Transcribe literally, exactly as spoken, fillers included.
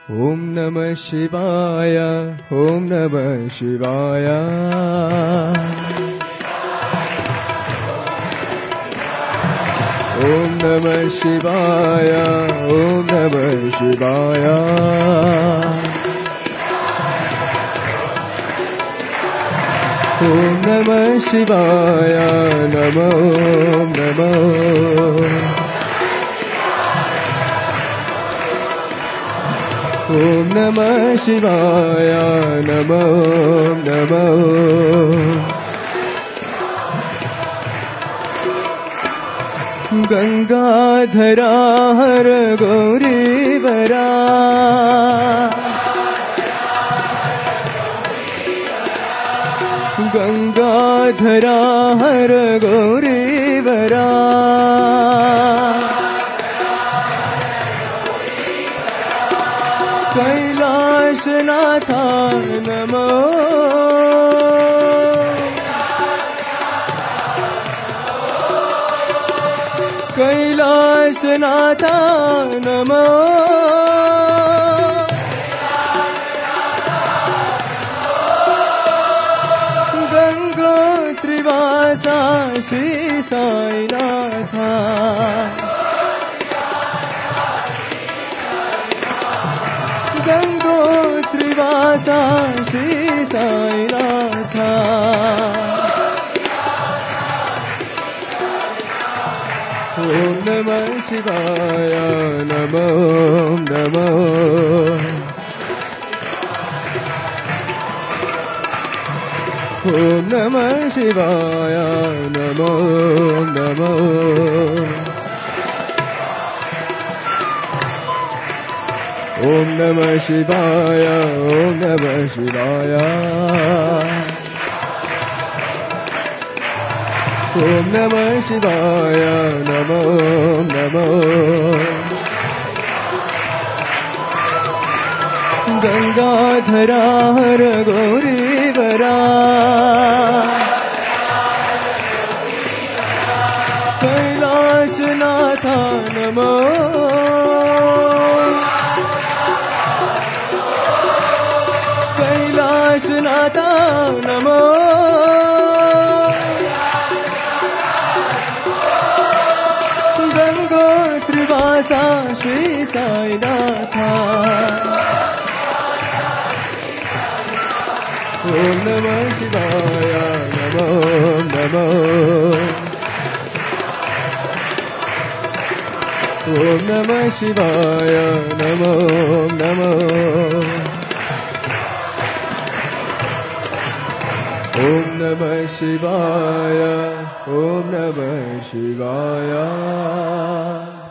Om Namah Shivaya, Om Namah Shivaya. Om Namah Shivaya, Om Namah Shivaya. Om Namah Shivaya, Namo Namo. Om Namah Shivaya, Namo Namo. Gangadhara Har Gauri Vara. Gangadhara Har Gauri Vara. Kailash Natha Namo. Kailash Natha Namo. Gangotrivasa Shri Sai Natha. Gangotrivasa Shri Sai Natha. Om Namah Shivaya, Namo Namo. Om Namah Shivaya, Namo Namo. Om Namah Shivaya, Om Namah Shivaya. Om Namah Shivaya, Namo Namo. Gangadhara Har Gauri Vara. Kailash Natha Namo. Kailash Natha Namo. Gangotrivasa Shri Sai Natha. Om Namah Shivaya, Namo Namo. Om Namah Shivaya, Namo Namo. Om Namah Shivaya, Om Namah Shivaya.